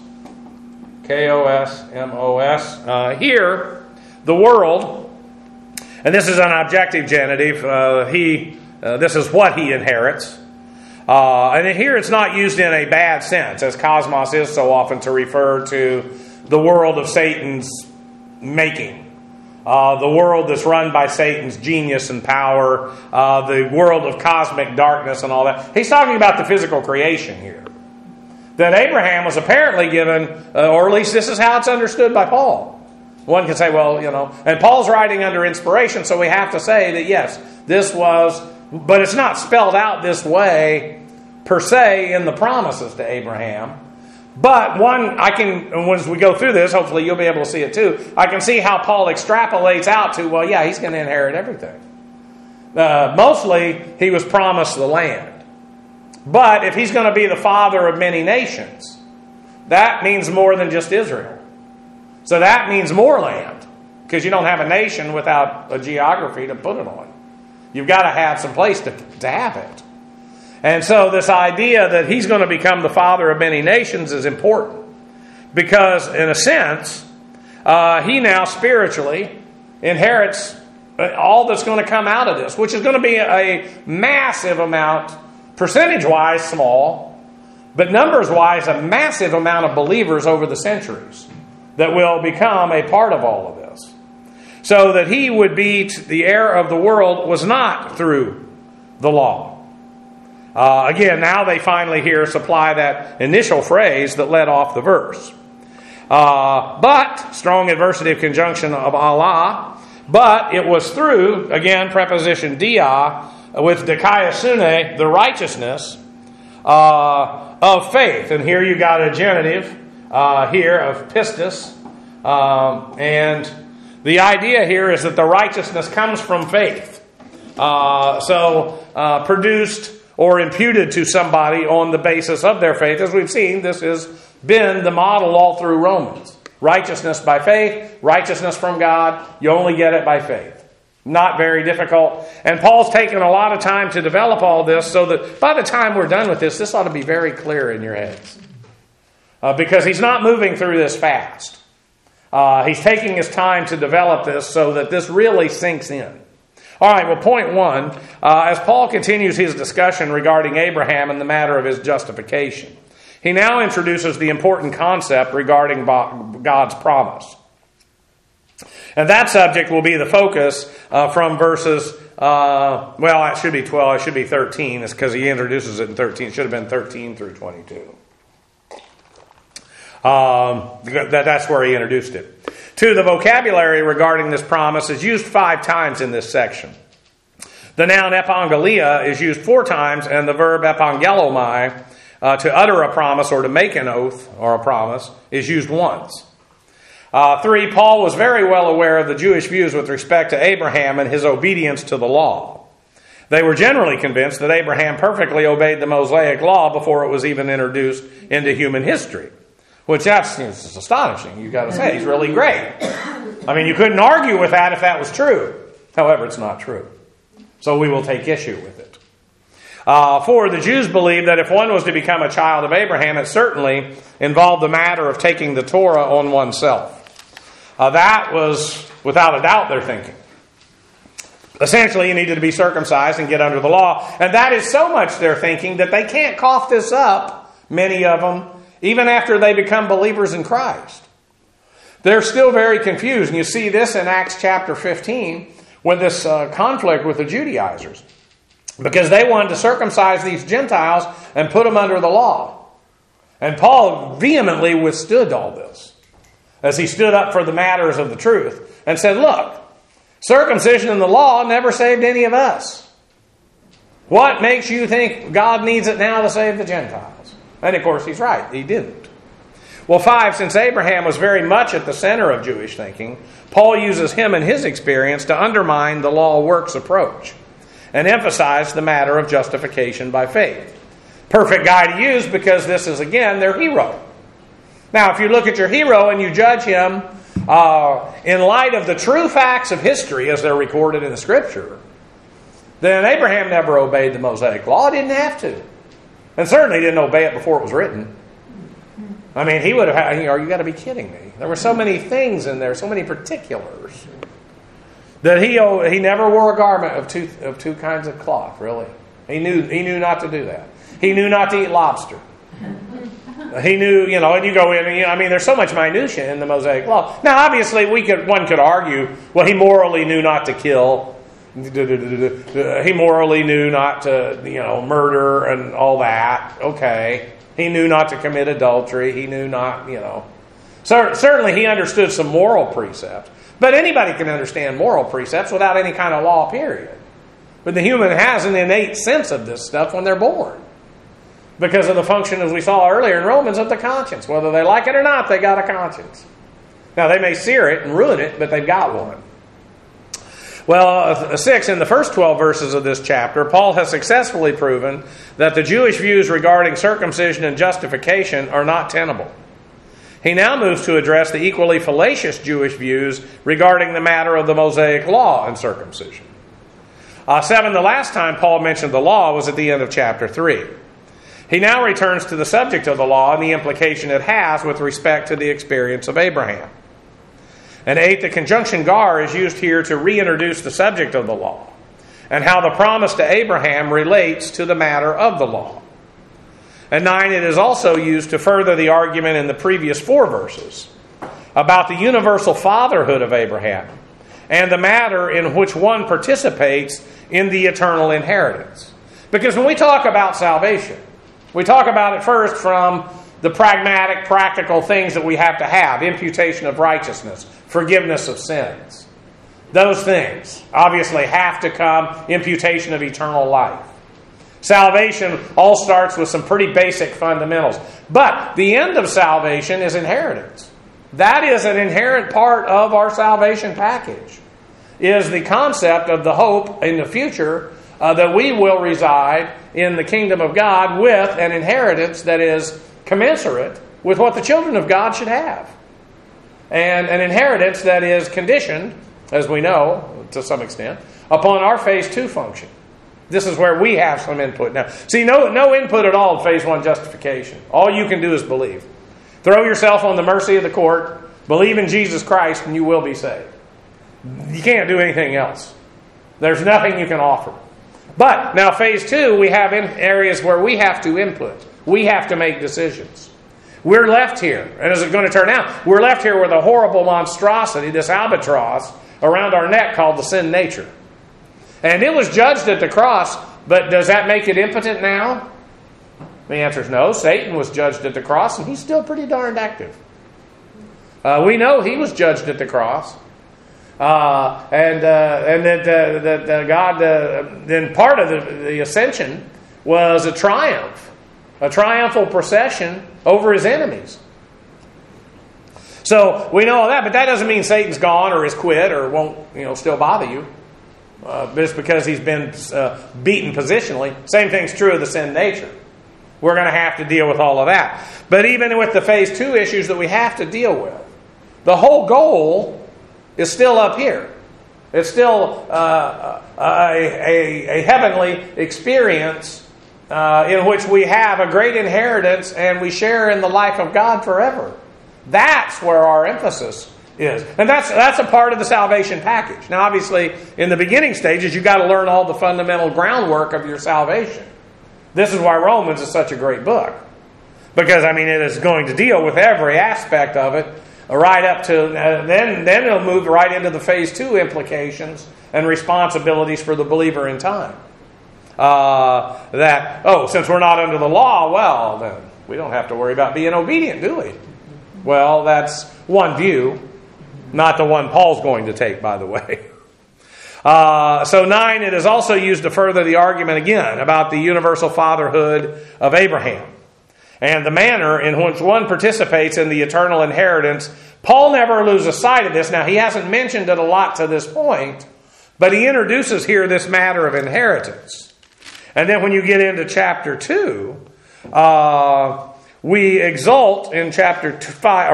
A: K-O-S-M-O-S. Here, the world, and this is an objective genitive, this is what he inherits. And here it's not used in a bad sense, as cosmos is so often to refer to the world of Satan's making. The world that's run by Satan's genius and power, the world of cosmic darkness and all that. He's talking about the physical creation here. That Abraham was apparently given, or at least this is how it's understood by Paul. One can say, well, and Paul's writing under inspiration, so we have to say that yes, this was, but it's not spelled out this way per se in the promises to Abraham. But as we go through this, hopefully you'll be able to see it too, I can see how Paul extrapolates out to, well, yeah, he's going to inherit everything. Mostly, he was promised the land. But if he's going to be the father of many nations, that means more than just Israel. So that means more land, because you don't have a nation without a geography to put it on. You've got to have some place to have it. And so this idea that he's going to become the father of many nations is important, because in a sense, he now spiritually inherits all that's going to come out of this, which is going to be a massive amount, percentage-wise small, but numbers-wise a massive amount of believers over the centuries that will become a part of all of this. So that he would be the heir of the world was not through the law. Again, now they finally here supply that initial phrase that led off the verse. But, strong adversative conjunction of Allah, but it was through, again, preposition dia, with dikaiosune, the righteousness of faith. And here you got a genitive here of pistis. And the idea here is that the righteousness comes from faith. Produced or imputed to somebody on the basis of their faith. As we've seen, this has been the model all through Romans. Righteousness by faith, righteousness from God, you only get it by faith. Not very difficult. And Paul's taken a lot of time to develop all this so that by the time we're done with this ought to be very clear in your heads. Because he's not moving through this fast. He's taking his time to develop this so that this really sinks in. All right, well, point one, as Paul continues his discussion regarding Abraham and the matter of his justification, he now introduces the important concept regarding God's promise. And that subject will be the focus from verses, it should be 12, it should be 13, it's because he introduces it in 13. It should have been 13 through 22. That's where he introduced it. Two, the vocabulary regarding this promise is used 5 times in this section. The noun epangelia is used 4 times, and the verb epangelomai, to utter a promise or to make an oath or a promise, is used once. 3, Paul was very well aware of the Jewish views with respect to Abraham and his obedience to the law. They were generally convinced that Abraham perfectly obeyed the Mosaic law before it was even introduced into human history. Which that's astonishing, you've got to say. He's really great. I mean, you couldn't argue with that if that was true. However, it's not true. So we will take issue with it. For the Jews believed that if one was to become a child of Abraham, it certainly involved the matter of taking the Torah on oneself. That was, without a doubt, their thinking. Essentially, you needed to be circumcised and get under the law. And that is so much their thinking that they can't cough this up, many of them, even after they become believers in Christ. They're still very confused. And you see this in Acts chapter 15 with this conflict with the Judaizers. Because they wanted to circumcise these Gentiles and put them under the law. And Paul vehemently withstood all this as he stood up for the matters of the truth and said, look, circumcision and the law never saved any of us. What makes you think God needs it now to save the Gentiles? And of course he's right, he didn't. Well, 5, since Abraham was very much at the center of Jewish thinking, Paul uses him and his experience to undermine the law works approach and emphasize the matter of justification by faith. Perfect guy to use because this is, again, their hero. Now, if you look at your hero and you judge him in light of the true facts of history as they're recorded in the Scripture, then Abraham never obeyed the Mosaic Law. He didn't have to. And certainly didn't obey it before it was written. I mean, he would have had, you got to be kidding me. There were so many things in there, so many particulars, that he never wore a garment of two kinds of cloth, really. He knew not to do that. He knew not to eat lobster. He knew, and you go in, and there's so much minutia in the Mosaic Law. Now, obviously, one could argue, well, he morally knew not to kill. He morally knew not to, murder and all that. Okay. He knew not to commit adultery. He knew not, Certainly, he understood some moral precepts. But anybody can understand moral precepts without any kind of law, period. But the human has an innate sense of this stuff when they're born. Because of the function, as we saw earlier in Romans, of the conscience. Whether they like it or not, they got a conscience. Now, they may sear it and ruin it, but they've got one. Well, 6, in the first 12 verses of this chapter, Paul has successfully proven that the Jewish views regarding circumcision and justification are not tenable. He now moves to address the equally fallacious Jewish views regarding the matter of the Mosaic Law and circumcision. 7, the last time Paul mentioned the law was at the end of chapter 3. He now returns to the subject of the law and the implication it has with respect to the experience of Abraham. And 8, the conjunction gar is used here to reintroduce the subject of the law and how the promise to Abraham relates to the matter of the law. And 9, it is also used to further the argument in the previous 4 verses about the universal fatherhood of Abraham and the matter in which one participates in the eternal inheritance. Because when we talk about salvation, we talk about it first from the pragmatic, practical things that we have to have. Imputation of righteousness, forgiveness of sins. Those things obviously have to come. Imputation of eternal life. Salvation all starts with some pretty basic fundamentals. But the end of salvation is inheritance. That is an inherent part of our salvation package. Is the concept of the hope in the future that we will reside in the kingdom of God with an inheritance that is commensurate with what the children of God should have. And an inheritance that is conditioned, as we know, to some extent, upon our phase 2 function. This is where we have some input. Now, see, no input at all in phase 1 justification. All you can do is believe. Throw yourself on the mercy of the court, believe in Jesus Christ, and you will be saved. You can't do anything else. There's nothing you can offer. But now phase 2, we have areas where we have to input. We have to make decisions. We're left here, and as it's going to turn out, we're left here with a horrible monstrosity, this albatross, around our neck called the sin nature. And it was judged at the cross, but does that make it impotent now? The answer is no. Satan was judged at the cross, and he's still pretty darned active. We know he was judged at the cross. And that God, then part of the ascension was a triumph, a triumphal procession over his enemies. So we know all that, but that doesn't mean Satan's gone or is quit or won't, still bother you. Just because he's been beaten positionally. Same thing's true of the sin nature. We're going to have to deal with all of that. But even with the phase 2 issues that we have to deal with, the whole goal is still up here. It's still a heavenly experience in which we have a great inheritance and we share in the life of God forever. That's where our emphasis is. And that's a part of the salvation package. Now, obviously, in the beginning stages, you've got to learn all the fundamental groundwork of your salvation. This is why Romans is such a great book. Because, it is going to deal with every aspect of it, right up to, then it'll move right into the phase 2 implications and responsibilities for the believer in time. Since we're not under the law, well, then we don't have to worry about being obedient, do we? Well, that's one view, not the one Paul's going to take, by the way. So 9, it is also used to further the argument again about the universal fatherhood of Abraham and the manner in which one participates in the eternal inheritance. Paul never loses sight of this. Now, he hasn't mentioned it a lot to this point, but he introduces here this matter of inheritance. And then when you get into chapter 2, we exult in chapter 5,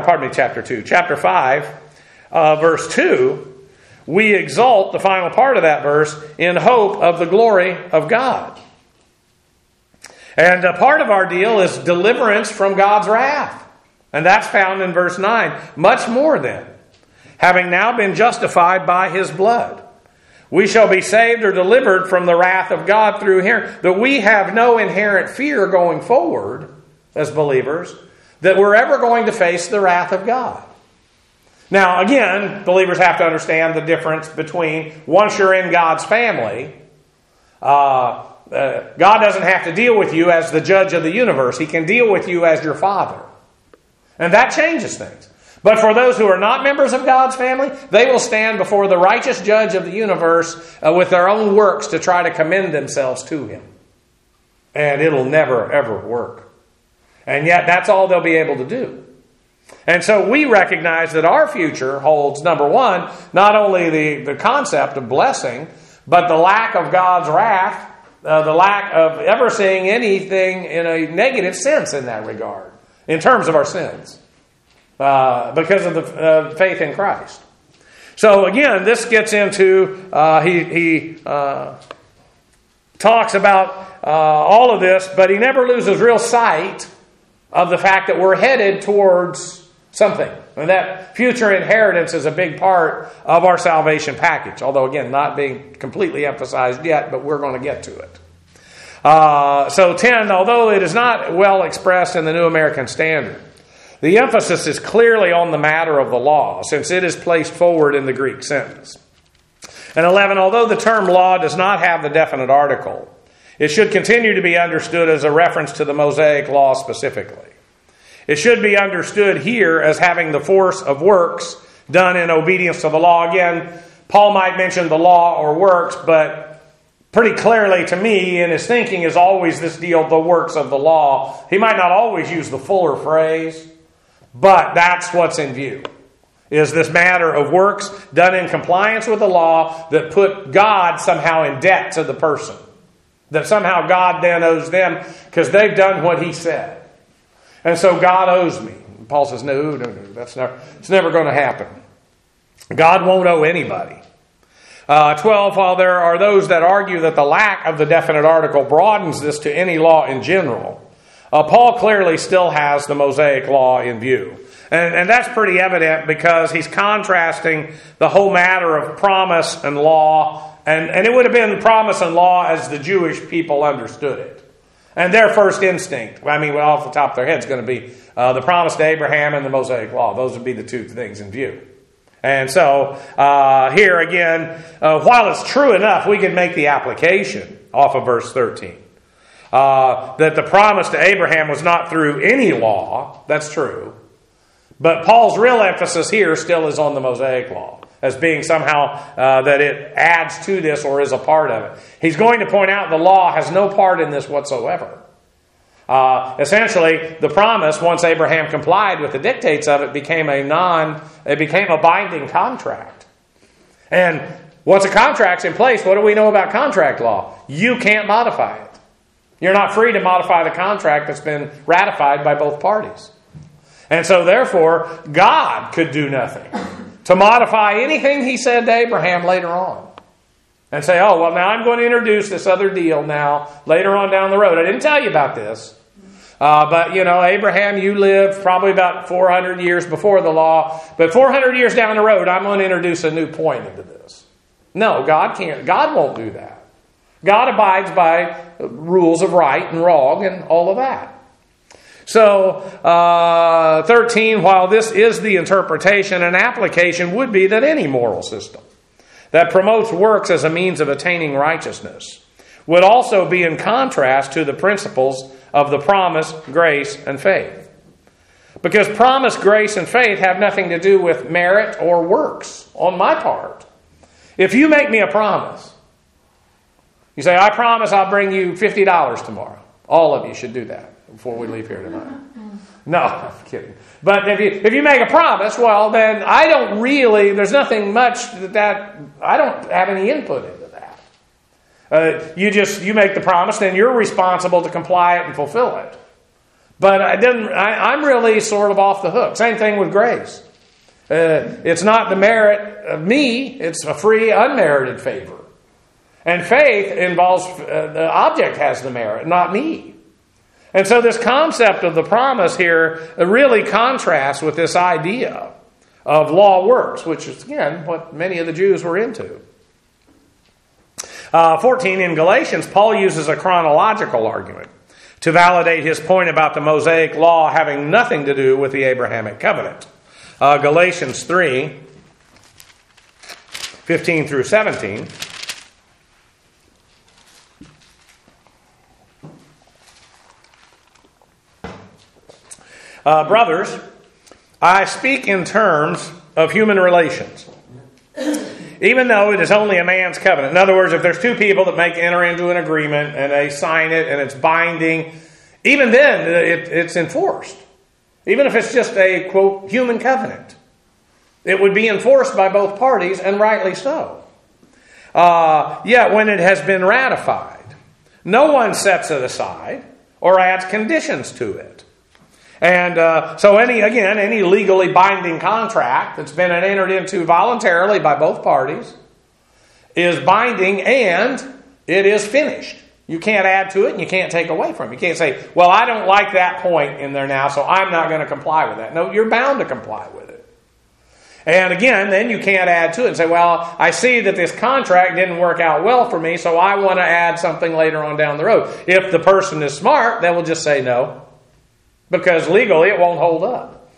A: verse 2, we exult, the final part of that verse, in hope of the glory of God. And a part of our deal is deliverance from God's wrath. And that's found in verse 9. Much more then, having now been justified by His blood, we shall be saved or delivered from the wrath of God through Him. That we have no inherent fear going forward as believers that we're ever going to face the wrath of God. Now, again, believers have to understand the difference between once you're in God's family, God doesn't have to deal with you as the judge of the universe. He can deal with you as your father. And that changes things. But for those who are not members of God's family, they will stand before the righteous judge of the universe with their own works to try to commend themselves to Him. And it'll never, ever work. And yet, that's all they'll be able to do. And so we recognize that our future holds, number one, not only the concept of blessing, but the lack of God's wrath, the lack of ever seeing anything in a negative sense in that regard, in terms of our sins, because of the faith in Christ. So again, this gets into, he talks about all of this, but he never loses real sight of the fact that we're headed towards something. And that future inheritance is a big part of our salvation package. Although, again, not being completely emphasized yet, but we're going to get to it. So 10, although it is not well expressed in the New American Standard, the emphasis is clearly on the matter of the law, since it is placed forward in the Greek sentence. And 11, although the term law does not have the definite article, it should continue to be understood as a reference to the Mosaic law specifically. It should be understood here as having the force of works done in obedience to the law. Again, Paul might mention the law or works, but pretty clearly to me in his thinking is always this deal, the works of the law. He might not always use the fuller phrase, but that's what's in view, is this matter of works done in compliance with the law that put God somehow in debt to the person. That somehow God then owes them because they've done what He said. And so God owes me. And Paul says, no, it's never going to happen. God won't owe anybody. 12, while there are those that argue that the lack of the definite article broadens this to any law in general, Paul clearly still has the Mosaic law in view. And that's pretty evident because he's contrasting the whole matter of promise and law. And it would have been promise and law as the Jewish people understood it. And their first instinct, off the top of their head, is going to be the promise to Abraham and the Mosaic law. Those would be the two things in view. And so, here again, while it's true enough, we can make the application off of verse 13. That the promise to Abraham was not through any law. That's true. But Paul's real emphasis here still is on the Mosaic law, as being somehow that it adds to this or is a part of it. He's going to point out the law has no part in this whatsoever. Essentially, the promise, once Abraham complied with the dictates of it, became a binding contract. And once a contract's in place, what do we know about contract law? You can't modify it. You're not free to modify the contract that's been ratified by both parties. And so, therefore, God could do nothing to modify anything he said to Abraham later on. And say, oh, well, now I'm going to introduce this other deal now, later on down the road. I didn't tell you about this. But, Abraham, you lived probably about 400 years before the law. But 400 years down the road, I'm going to introduce a new point into this. No, God can't. God won't do that. God abides by rules of right and wrong and all of that. So, 13, while this is the interpretation, an application would be that any moral system that promotes works as a means of attaining righteousness would also be in contrast to the principles of the promise, grace, and faith. Because promise, grace, and faith have nothing to do with merit or works on my part. If you make me a promise, you say, I promise I'll bring you $50 tomorrow. All of you should do that before we leave here tonight. No, I'm kidding. But if you make a promise, well, then I don't really, there's nothing much that I don't have any input into that. You make the promise, then you're responsible to comply it and fulfill it. But I'm really sort of off the hook. Same thing with grace. It's not the merit of me, it's a free, unmerited favor. And faith involves, the object has the merit, not me. And so this concept of the promise here really contrasts with this idea of law works, which is, again, what many of the Jews were into. 14, in Galatians, Paul uses a chronological argument to validate his point about the Mosaic law having nothing to do with the Abrahamic covenant. Galatians 3, 15 through 17. Brothers, I speak in terms of human relations, even though it is only a man's covenant. In other words, if there's two people that enter into an agreement and they sign it and it's binding, even then it's enforced. Even if it's just a, quote, human covenant. It would be enforced by both parties, and rightly so. Yet when it has been ratified, no one sets it aside or adds conditions to it. And so any legally binding contract that's been entered into voluntarily by both parties is binding, and it is finished. You can't add to it and you can't take away from it. You can't say, well, I don't like that point in there now, so I'm not going to comply with that. No, you're bound to comply with it. And again, then you can't add to it and say, well, I see that this contract didn't work out well for me, so I want to add something later on down the road. If the person is smart, they will just say no. Because legally it won't hold up.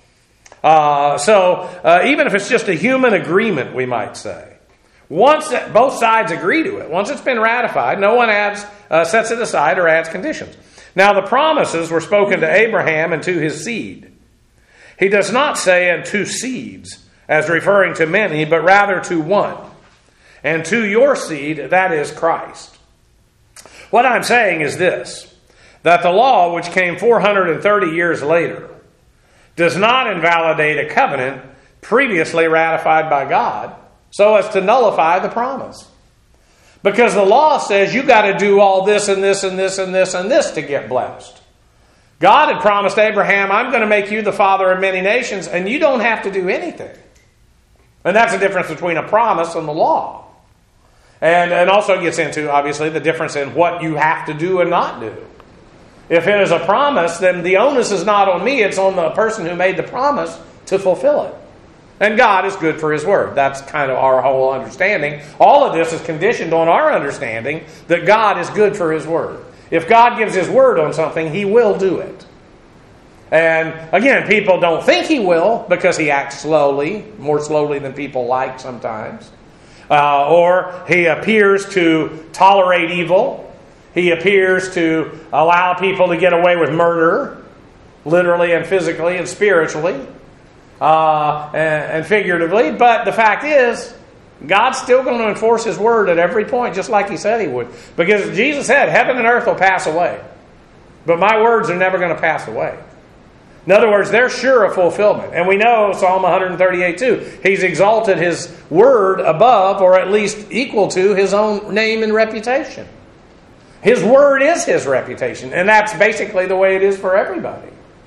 A: So even if it's just a human agreement, we might say, once both sides agree to it, once it's been ratified, no one sets it aside or adds conditions. Now the promises were spoken to Abraham and to his seed. He does not say and to seeds, as referring to many, but rather to one. And to your seed, that is Christ. What I'm saying is this, that the law, which came 430 years later, does not invalidate a covenant previously ratified by God so as to nullify the promise. Because the law says you got to do all this and this and this and this and this to get blessed. God had promised Abraham, I'm going to make you the father of many nations, and you don't have to do anything. And that's the difference between a promise and the law. And also gets into, obviously, the difference in what you have to do and not do. If it is a promise, then the onus is not on me, it's on the person who made the promise to fulfill it. And God is good for His word. That's kind of our whole understanding. All of this is conditioned on our understanding that God is good for His word. If God gives His word on something, He will do it. And again, people don't think He will because He acts slowly, more slowly than people like sometimes. Or He appears to tolerate evil. He appears to allow people to get away with murder, literally and physically and spiritually and figuratively. But the fact is, God's still going to enforce His word at every point, just like He said He would. Because Jesus said, heaven and earth will pass away, but my words are never going to pass away. In other words, they're sure of fulfillment. And we know, Psalm 138 too, He's exalted His word above, or at least equal to, His own name and reputation. His word is His reputation, and that's basically the way it is for everybody.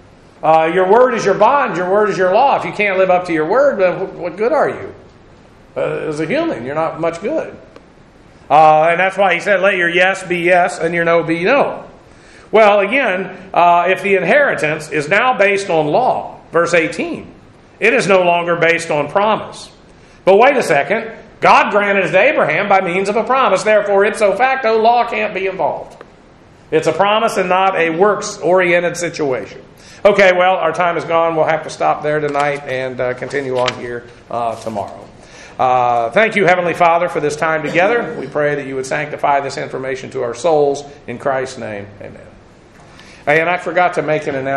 A: Your word is your bond. Your word is your law. If you can't live up to your word, then what good are you? As a human, you're not much good. And that's why he said, let your yes be yes and your no be no. Well, again, if the inheritance is now based on law, verse 18, it is no longer based on promise. But wait a second. God granted it to Abraham by means of a promise. Therefore, ipso facto, law can't be involved. It's a promise and not a works-oriented situation. Okay, well, our time is gone. We'll have to stop there tonight and continue on here tomorrow. Thank you, Heavenly Father, for this time together. We pray that you would sanctify this information to our souls. In Christ's name, amen. And I forgot to make an announcement.